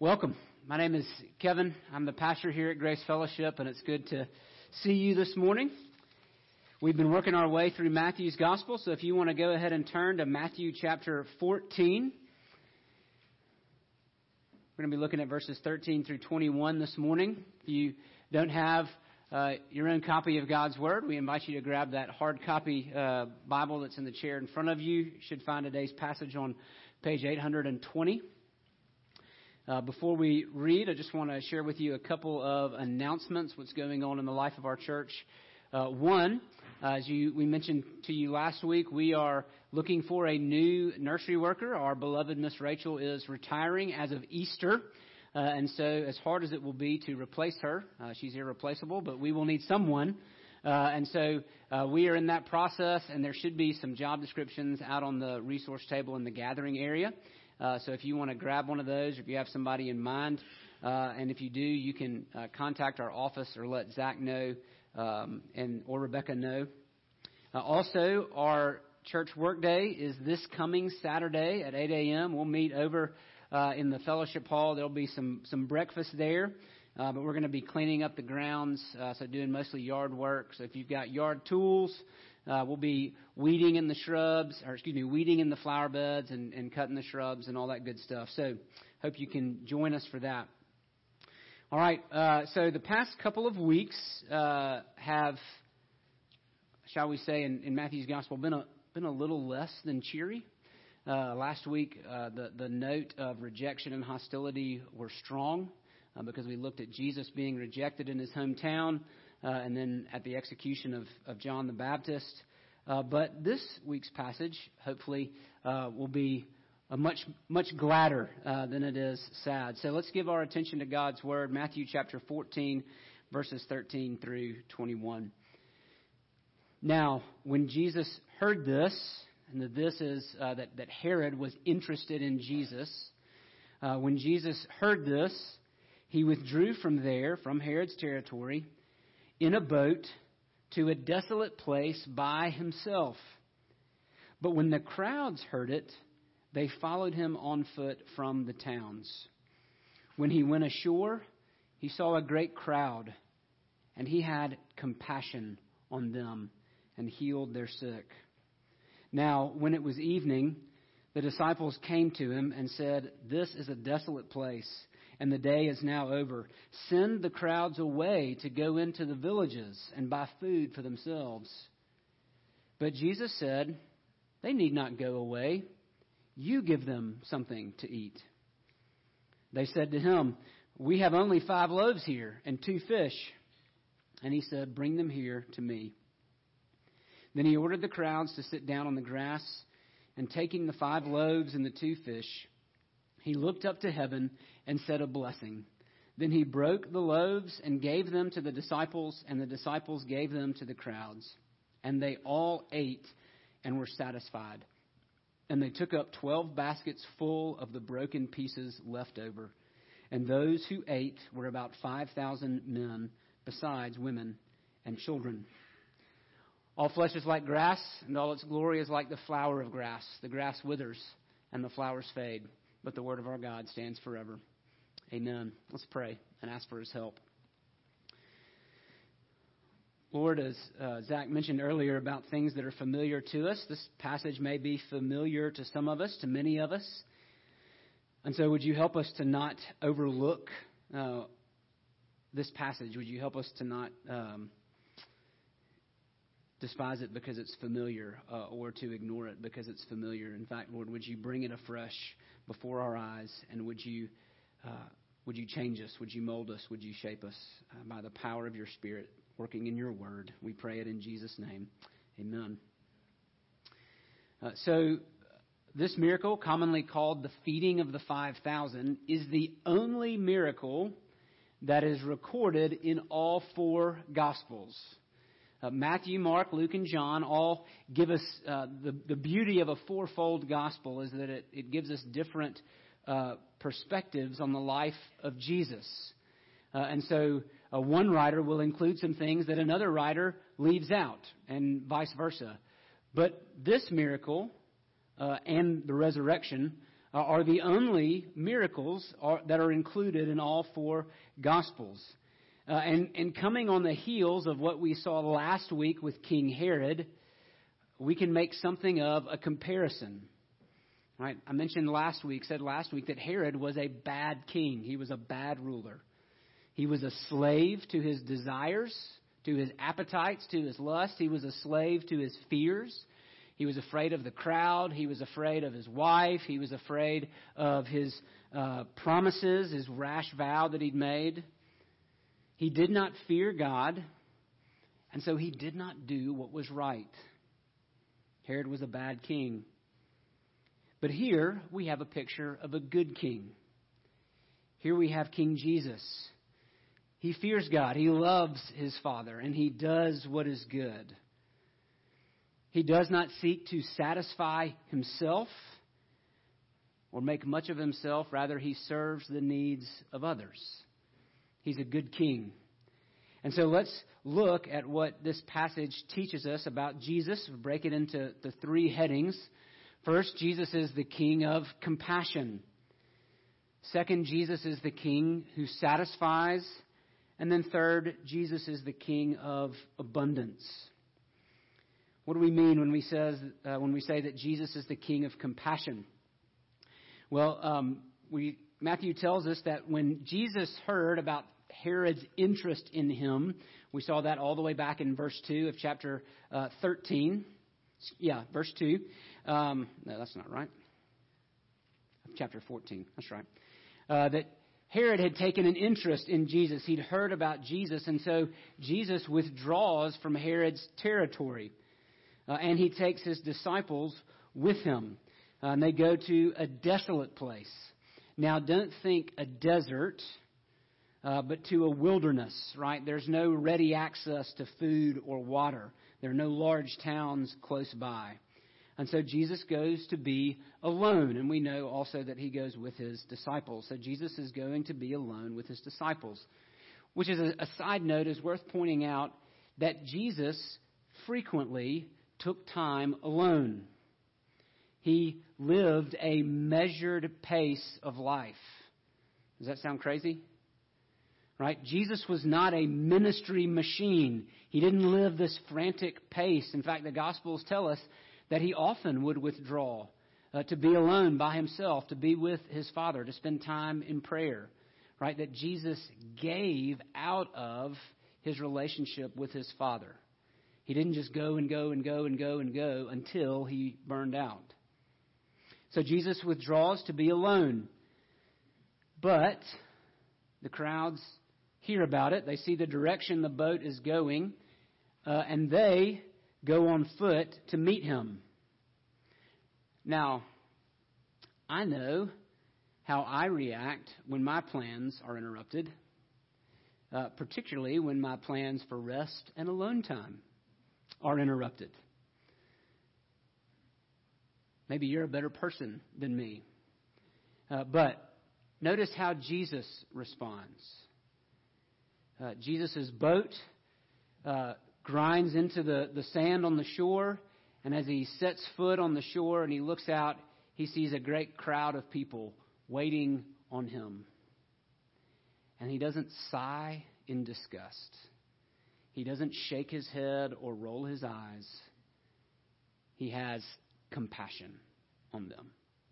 Welcome. My name is Kevin. I'm the pastor here at Grace Fellowship, and it's good to see you this morning. We've been working our way through Matthew's Gospel, so if you want to go ahead and turn to Matthew chapter 14. We're going to be looking at verses 13 through 21 this morning. If you don't have your own copy of God's Word, we invite you to grab that hard copy Bible that's in the chair in front of you. You should find today's passage on page 820. Before we read, I just want to share with you a couple of announcements, what's going on in the life of our church. One, as we mentioned to you last week, we are looking for a new nursery worker. Our beloved Miss Rachel is retiring as of Easter. And so as hard as it will be to replace her, she's irreplaceable, but we will need someone. And so we are in that process, and there should be some job descriptions out on the resource table in the gathering area. So if you want to grab one of those, or if you have somebody in mind, and if you do, you can contact our office or let Zach know or Rebecca know. Also, our church workday is this coming Saturday at 8 a.m. We'll meet over in the fellowship hall. There'll be some breakfast there, but we're going to be cleaning up the grounds, so doing mostly yard work. So if you've got yard tools, we'll be weeding in the flower beds and cutting the shrubs and all that good stuff. So hope you can join us for that. All right, so the past couple of weeks have, shall we say, in Matthew's Gospel, been a little less than cheery. Last week, the note of rejection and hostility were strong because we looked at Jesus being rejected in his hometown, and then at the execution of John the Baptist. But this week's passage, hopefully, will be much gladder than it is sad. So let's give our attention to God's Word, Matthew chapter 14, verses 13 through 21. Now, when Jesus heard this, and this is that Herod was interested in Jesus, when Jesus heard this, he withdrew from there, from Herod's territory, in a boat to a desolate place by himself. But when the crowds heard it, they followed him on foot from the towns. When he went ashore, he saw a great crowd, and he had compassion on them and healed their sick. Now, when it was evening, the disciples came to him and said, "This is a desolate place, and the day is now over. Send the crowds away to go into the villages and buy food for themselves." But Jesus said, "They need not go away. You give them something to eat." They said to him, "We have only 5 loaves here and 2 fish." And he said, "Bring them here to me." Then he ordered the crowds to sit down on the grass, and taking the 5 loaves and the 2 fish, he looked up to heaven and said a blessing. Then he broke the loaves and gave them to the disciples, and the disciples gave them to the crowds. And they all ate and were satisfied. And they took up 12 baskets full of the broken pieces left over. And those who ate were about 5,000 men, besides women and children. All flesh is like grass, and all its glory is like the flower of grass. The grass withers, and the flowers fade, but the word of our God stands forever. Amen. Let's pray and ask for his help. Lord, as Zach mentioned earlier about things that are familiar to us, this passage may be familiar to some of us, to many of us. And so would you help us to not overlook this passage? Would you help us to not despise it because it's familiar, or to ignore it because it's familiar? In fact, Lord, would you bring it afresh before our eyes, and would you change us? Would you mold us? Would you shape us by the power of your Spirit working in your word? We pray it in Jesus' name. Amen. So this miracle, commonly called the feeding of the 5,000, is the only miracle that is recorded in all 4 Gospels. Matthew, Mark, Luke, and John all give us the beauty of a 4-fold gospel is that it gives us different perspectives on the life of Jesus. And so one writer will include some things that another writer leaves out, and vice versa. But this miracle and the resurrection are the only miracles that are included in all four Gospels. And coming on the heels of what we saw last week with King Herod, we can make something of a comparison. Right? I said last week that Herod was a bad king. He was a bad ruler. He was a slave to his desires, to his appetites, to his lusts. He was a slave to his fears. He was afraid of the crowd. He was afraid of his wife. He was afraid of his promises, his rash vow that he'd made. He did not fear God, and so he did not do what was right. Herod was a bad king. But here we have a picture of a good king. Here we have King Jesus. He fears God. He loves his Father, and he does what is good. He does not seek to satisfy himself or make much of himself. Rather, he serves the needs of others. He's a good king. And so let's look at what this passage teaches us about Jesus. We'll break it into the three headings. First, Jesus is the king of compassion. Second, Jesus is the king who satisfies. And then third, Jesus is the king of abundance. What do we mean when we say that Jesus is the king of compassion? Well, Matthew tells us that when Jesus heard about Herod's interest in him, we saw that all the way back in verse 2 of chapter 13. Yeah, verse 2. No, that's not right. Chapter 14. That's right. That Herod had taken an interest in Jesus. He'd heard about Jesus, and so Jesus withdraws from Herod's territory. And he takes his disciples with him. And they go to a desolate place. Now, don't think a desert, but to a wilderness, right? There's no ready access to food or water. There are no large towns close by. And so Jesus goes to be alone. And we know also that he goes with his disciples. So Jesus is going to be alone with his disciples. Which is a side note, is worth pointing out that Jesus frequently took time alone. He lived a measured pace of life. Does that sound crazy? Right? Jesus was not a ministry machine. He didn't live this frantic pace. In fact, the Gospels tell us that he often would withdraw to be alone by himself, to be with his Father, to spend time in prayer. Right? That Jesus gave out of his relationship with his Father. He didn't just go and go and go and go and go until he burned out. So Jesus withdraws to be alone. But the crowds hear about it. They see the direction the boat is going. And they go on foot to meet him. Now, I know how I react when my plans are interrupted. Particularly when my plans for rest and alone time are interrupted. Maybe you're a better person than me. But notice how Jesus responds. Jesus' boat grinds into the sand on the shore, and as he sets foot on the shore and he looks out, he sees a great crowd of people waiting on him. And he doesn't sigh in disgust. He doesn't shake his head or roll his eyes. He has compassion on them.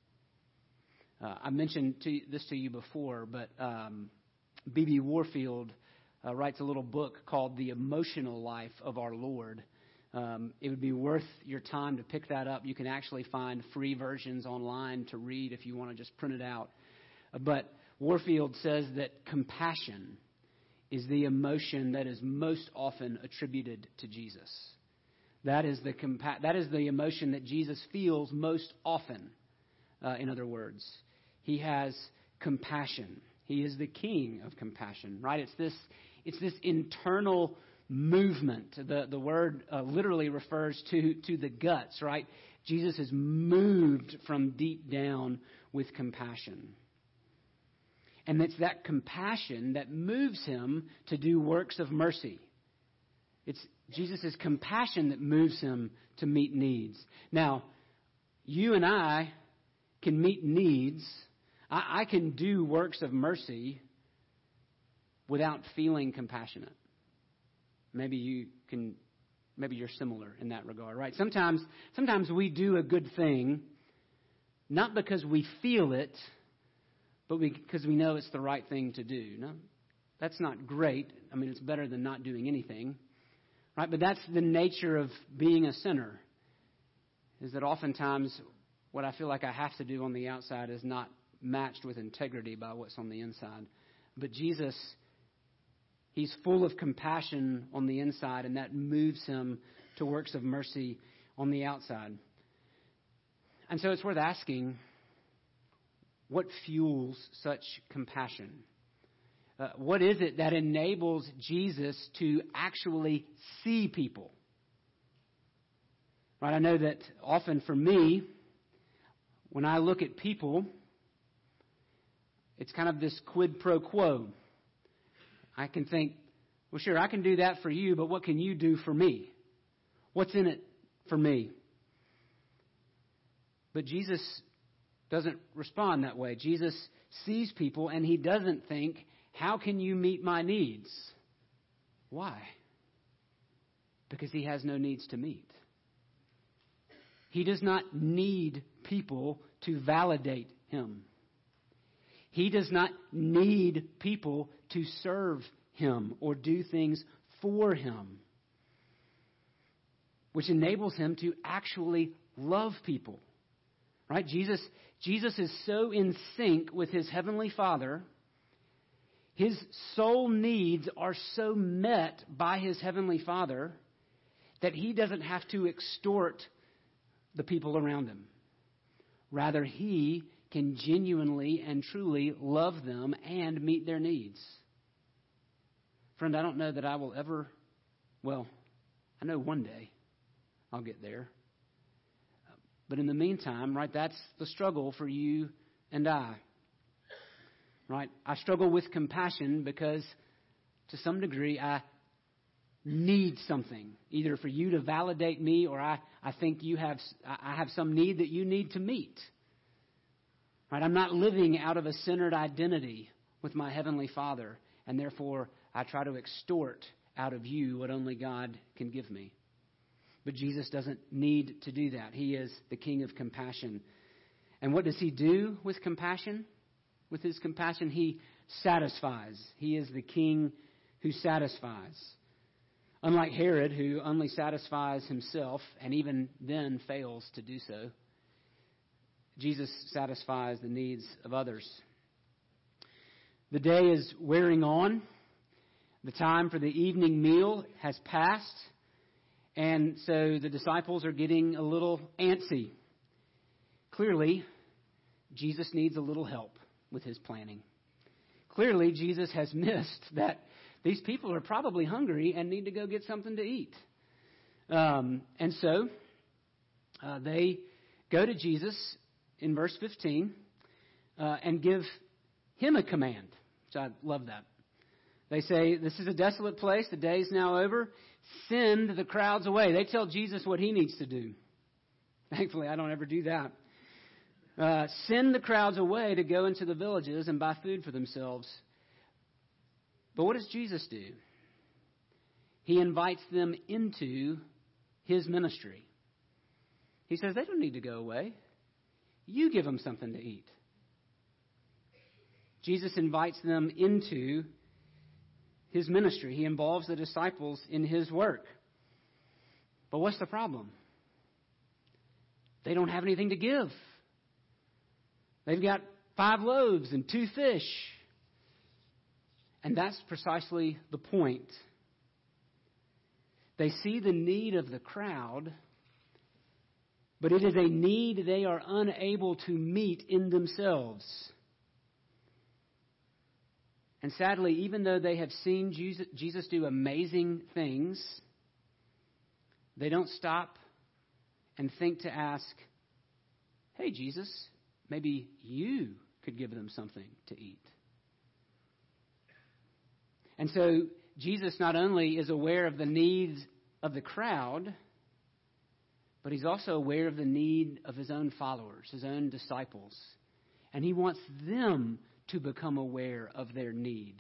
I mentioned this to you before, but B.B. Warfield writes a little book called The Emotional Life of Our Lord. It would be worth your time to pick that up. You can actually find free versions online to read if you want to just print it out. But Warfield says that compassion is the emotion that is most often attributed to Jesus. That is the emotion that Jesus feels most often. In other words, he has compassion. He is the king of compassion, right? It's this internal movement. The word literally refers to the guts, right? Jesus is moved from deep down with compassion. And it's that compassion that moves him to do works of mercy. It's Jesus' compassion that moves him to meet needs. Now, you and I can meet needs. I can do works of mercy without feeling compassionate. Maybe you're similar in that regard, right? Sometimes we do a good thing, not because we feel it, but because we know it's the right thing to do. No, that's not great. I mean, it's better than not doing anything, right? But that's the nature of being a sinner, is that oftentimes what I feel like I have to do on the outside is not matched with integrity by what's on the inside. But Jesus, He's full of compassion on the inside, and that moves Him to works of mercy on the outside. And so it's worth asking, what fuels such compassion? What is it that enables Jesus to actually see people? Right, I know that often for me, when I look at people, it's kind of this quid pro quo. I can think, well, sure, I can do that for you, but what can you do for me? What's in it for me? But Jesus doesn't respond that way. Jesus sees people and He doesn't think, how can you meet my needs? Why? Because He has no needs to meet. He does not need people to validate Him. He does not need people to serve Him or do things for Him, which enables Him to actually love people. Right? Jesus is so in sync with His Heavenly Father. His soul needs are so met by His Heavenly Father that He doesn't have to extort the people around Him. Rather, He can genuinely and truly love them and meet their needs. Friend, I don't know that I will ever, well, I know one day I'll get there. But in the meantime, right, that's the struggle for you and I. Right? I struggle with compassion because to some degree I need something, either for you to validate me or I think I have some need that you need to meet. Right? I'm not living out of a centered identity with my Heavenly Father, and therefore I try to extort out of you what only God can give me. But Jesus doesn't need to do that. He is the King of compassion. And what does He do with compassion? With His compassion, He satisfies. He is the King who satisfies. Unlike Herod, who only satisfies himself and even then fails to do so, Jesus satisfies the needs of others. The day is wearing on. The time for the evening meal has passed. And so the disciples are getting a little antsy. Clearly, Jesus needs a little help with His planning. Clearly, Jesus has missed that these people are probably hungry and need to go get something to eat. And so they go to Jesus in verse 15 and give Him a command, which I love that. They say, this is a desolate place. The day is now over. Send the crowds away. They tell Jesus what He needs to do. Thankfully, I don't ever do that. Send the crowds away to go into the villages and buy food for themselves. But what does Jesus do? He invites them into His ministry. He says, they don't need to go away. You give them something to eat. Jesus invites them into His ministry. He involves the disciples in His work. But what's the problem? They don't have anything to give. They've got 5 loaves and 2 fish. And that's precisely the point. They see the need of the crowd, but it is a need they are unable to meet in themselves. And sadly, even though they have seen Jesus do amazing things, they don't stop and think to ask, hey, Jesus, maybe you could give them something to eat. And so Jesus not only is aware of the needs of the crowd, but he's also aware of the need of his own followers, his own disciples. And he wants them to become aware of their need.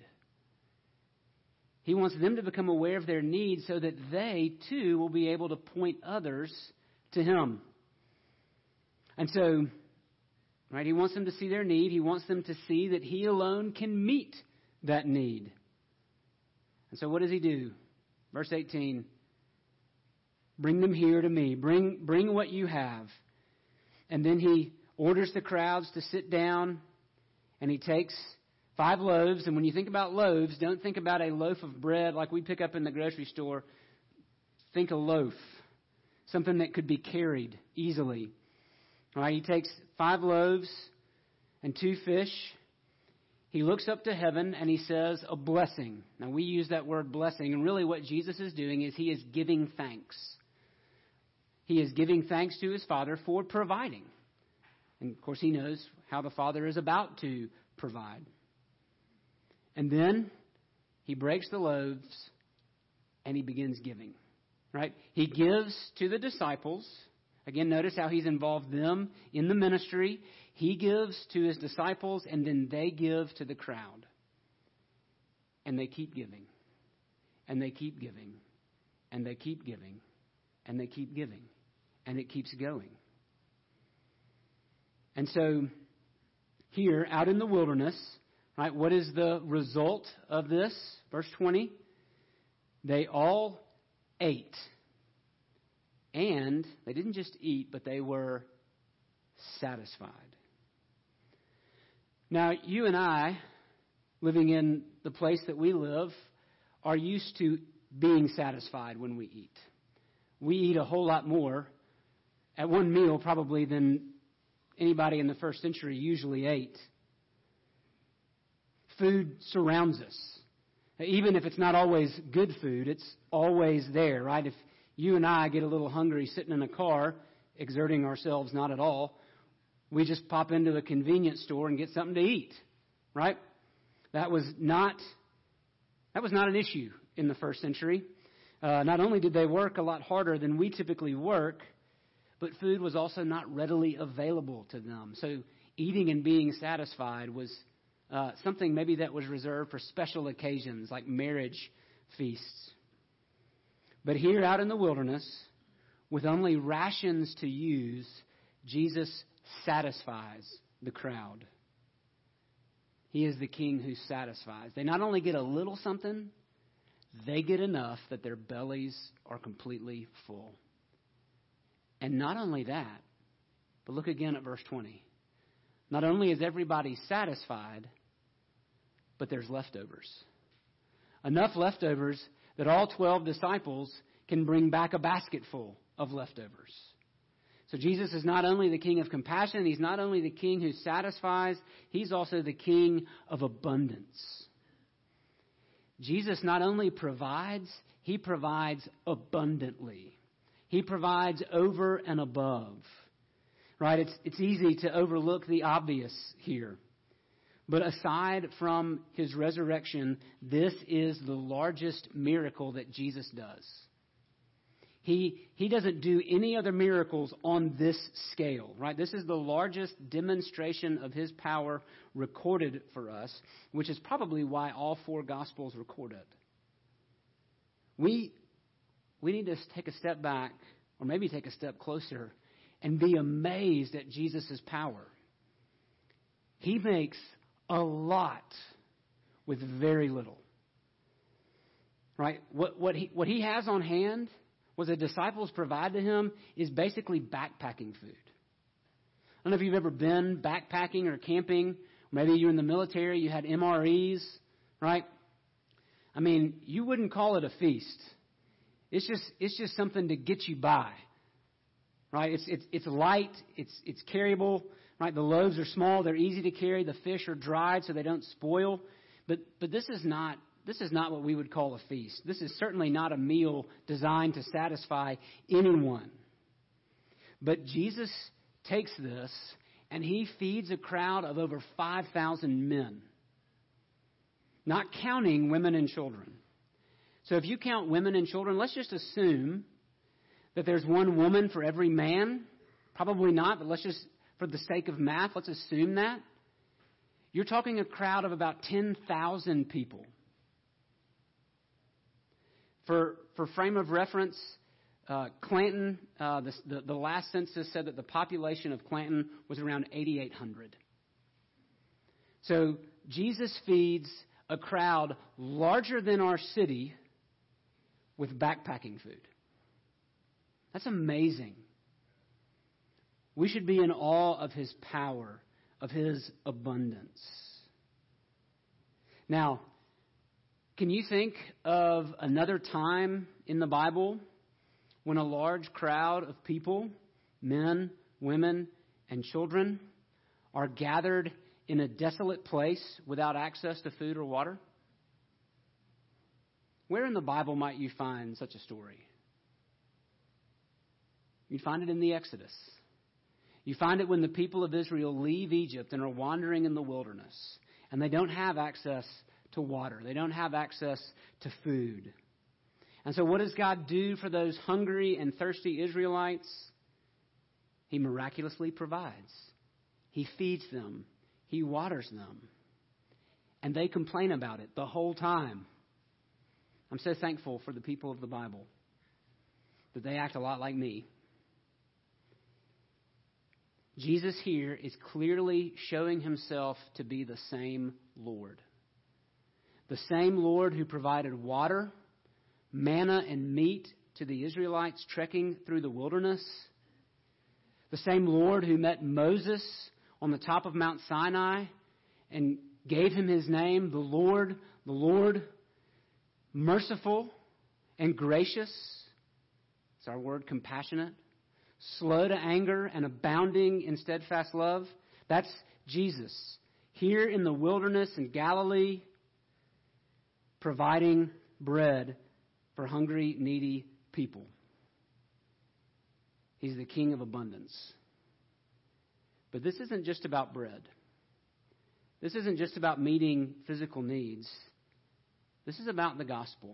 He wants them to become aware of their need so that they, too, will be able to point others to him. And so, right, he wants them to see their need. He wants them to see that he alone can meet that need. And so what does he do? Verse 18, bring them here to me. Bring what you have. And then he orders the crowds to sit down, and he takes 5 loaves. And when you think about loaves, don't think about a loaf of bread like we pick up in the grocery store. Think a loaf, something that could be carried easily. All right, he takes 5 loaves and 2 fish. He looks up to heaven and he says a blessing. Now, we use that word blessing, and really what Jesus is doing is he is giving thanks. He is giving thanks to his Father for providing. And, of course, he knows how the Father is about to provide. And then he breaks the loaves and he begins giving. Right? He gives to the disciples. Again, notice how he's involved them in the ministry. He gives to his disciples, and then they give to the crowd. And they keep giving. And they keep giving. And they keep giving. And they keep giving. And it keeps going. And so, here, out in the wilderness, right, what is the result of this? Verse 20. They all ate. And they didn't just eat, but they were satisfied. Now, you and I, living in the place that we live, are used to being satisfied when we eat. We eat a whole lot more at one meal probably than anybody in the first century usually ate. Food surrounds us. Even if it's not always good food, it's always there, right? If you and I get a little hungry sitting in a car, exerting ourselves not at all, we just pop into a convenience store and get something to eat, right? That was not an issue in the first century. Not only did they work a lot harder than we typically work, but food was also not readily available to them. So eating and being satisfied was something maybe that was reserved for special occasions like marriage feasts. But here out in the wilderness, with only rations to use, Jesus satisfies the crowd. He is the king who satisfies. They not only get a little something, they get enough that their bellies are completely full. And not only that, but look again at verse 20. Not only is everybody satisfied, but there's leftovers. Enough leftovers that all 12 disciples can bring back a basket full of leftovers. So Jesus is not only the king of compassion, he's not only the king who satisfies, he's also the king of abundance. Jesus not only provides, he provides abundantly. He provides over and above. Right? It's easy to overlook the obvious here. But aside from his resurrection, this is the largest miracle that Jesus does. He doesn't do any other miracles on this scale, right? This is the largest demonstration of his power recorded for us, which is probably why all 4 Gospels record it. We need to take a step back, or maybe take a step closer, and be amazed at Jesus' power. He makes a lot with very little. Right? What he has on hand, what the disciples provide to him, is basically backpacking food. I don't know if you've ever been backpacking or camping. Maybe you're in the military, you had MREs, right? I mean, you wouldn't call it a feast. It's just something to get you by. Right? It's light, it's carryable. Right? The loaves are small, they're easy to carry. The fish are dried so they don't spoil. But this is not what we would call a feast. This is certainly not a meal designed to satisfy anyone. But Jesus takes this and he feeds a crowd of over 5,000 men, not counting women and children. So if you count women and children, let's just assume That there's one woman for every man? Probably not, but let's just, for the sake of math, let's assume that. You're talking a crowd of about 10,000 people. For frame of reference, Clanton, the last census said that the population of Clanton was around 8,800. So Jesus feeds a crowd larger than our city with backpacking food. That's amazing. We should be in awe of his power, of his abundance. Now, can you think of another time in the Bible when a large crowd of people, men, women, and children, are gathered in a desolate place without access to food or water? Where in the Bible might you find such a story? You'd find it in the Exodus. You find it when the people of Israel leave Egypt and are wandering in the wilderness, and they don't have access to water. They don't have access to food. And so what does God do for those hungry and thirsty Israelites? He miraculously provides. He feeds them. He waters them. And they complain about it the whole time. I'm so thankful for the people of the Bible that they act a lot like me. Jesus here is clearly showing himself to be the same Lord. The same Lord who provided water, manna, and meat to the Israelites trekking through the wilderness. The same Lord who met Moses on the top of Mount Sinai and gave him his name, the Lord, merciful and gracious. It's our word, compassionate. Slow to anger and abounding in steadfast love. That's Jesus. Here in the wilderness in Galilee, providing bread for hungry, needy people. He's the King of abundance. But this isn't just about bread. This isn't just about meeting physical needs. This is about the gospel.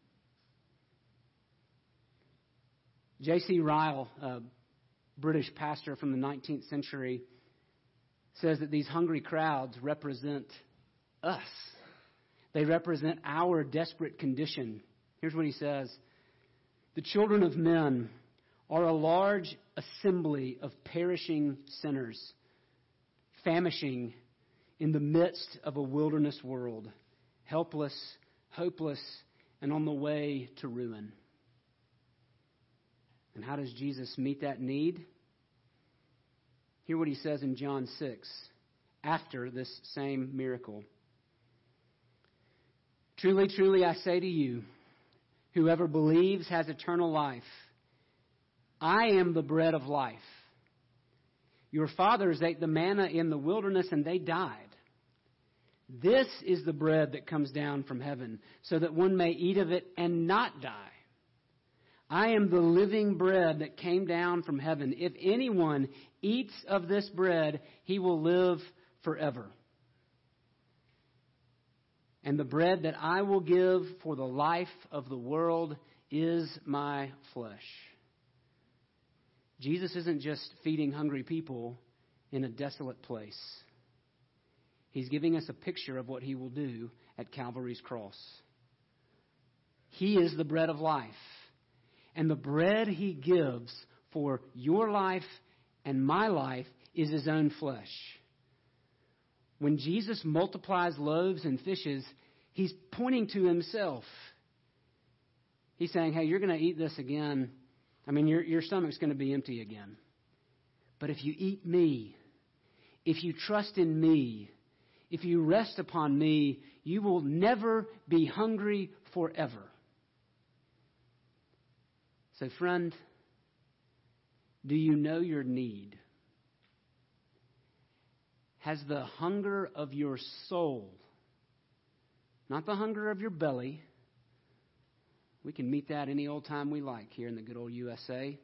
J.C. Ryle, a British pastor from the 19th century, says that these hungry crowds represent us. They represent our desperate condition. Here's what he says. The children of men are a large assembly of perishing sinners, famishing in the midst of a wilderness world, helpless, hopeless, and on the way to ruin. And how does Jesus meet that need? Hear what he says in John 6, after this same miracle. Truly, truly, I say to you, whoever believes has eternal life. I am the bread of life. Your fathers ate the manna in the wilderness and they died. This is the bread that comes down from heaven, so that one may eat of it and not die. I am the living bread that came down from heaven. If anyone eats of this bread, he will live forever. And the bread that I will give for the life of the world is my flesh. Jesus isn't just feeding hungry people in a desolate place. He's giving us a picture of what he will do at Calvary's cross. He is the bread of life. And the bread he gives for your life and my life is his own flesh. When Jesus multiplies loaves and fishes, he's pointing to himself. He's saying, hey, you're going to eat this again. I mean, your stomach's going to be empty again. But if you eat me, if you trust in me, if you rest upon me, you will never be hungry forever. So, friend, do you know your need? Has the hunger of your soul, not the hunger of your belly, we can meet that any old time we like here in the good old USA,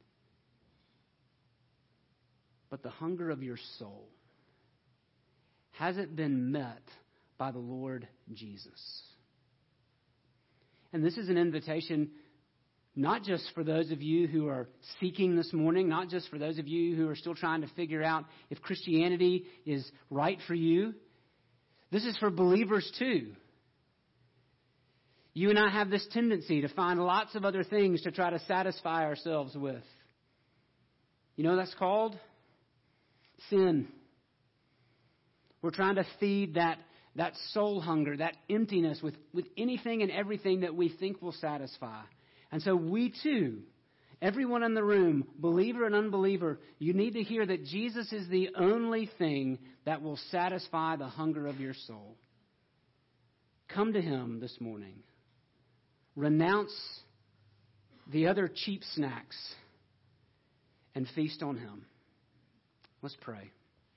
but the hunger of your soul, has it been met by the Lord Jesus? And this is an invitation Not just for those of you who are seeking this morning, not just for those of you who are still trying to figure out if Christianity is right for you. This is for believers too. You and I have this tendency to find lots of other things to try to satisfy ourselves with. You know what that's called? Sin. We're trying to feed that soul hunger, that emptiness with anything and everything that we think will satisfy. And so we too, everyone in the room, believer and unbeliever, you need to hear that Jesus is the only thing that will satisfy the hunger of your soul. Come to Him this morning. Renounce the other cheap snacks and feast on Him. Let's pray.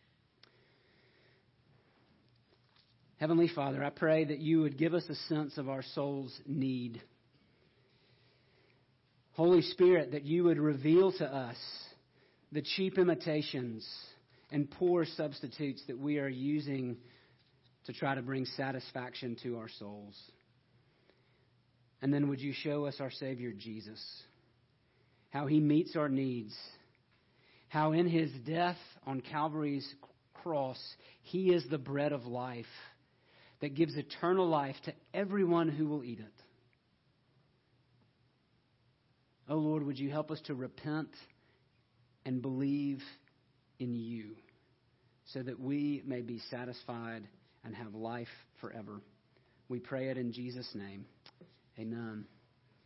Heavenly Father, I pray that you would give us a sense of our soul's need. Holy Spirit, that you would reveal to us the cheap imitations and poor substitutes that we are using to try to bring satisfaction to our souls. And then would you show us our Savior Jesus, how He meets our needs, how in His death on Calvary's cross, He is the bread of life that gives eternal life to everyone who will eat it. Oh Lord, would you help us to repent and believe in you so that we may be satisfied and have life forever. We pray it in Jesus' name. Amen.